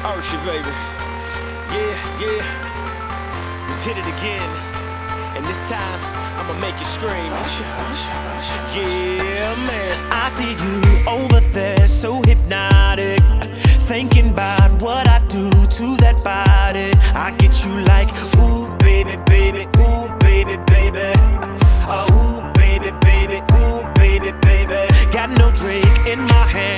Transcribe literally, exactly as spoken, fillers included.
Usher, baby. Yeah, yeah. We did it again. And this time, I'ma make you scream. Yeah, man. I see you over there, so hypnotic, thinking about what I do to that body. I get you like, ooh, baby, baby, ooh, baby, baby. Uh, ooh, baby, baby, ooh, baby, baby. Got no drink in my hand,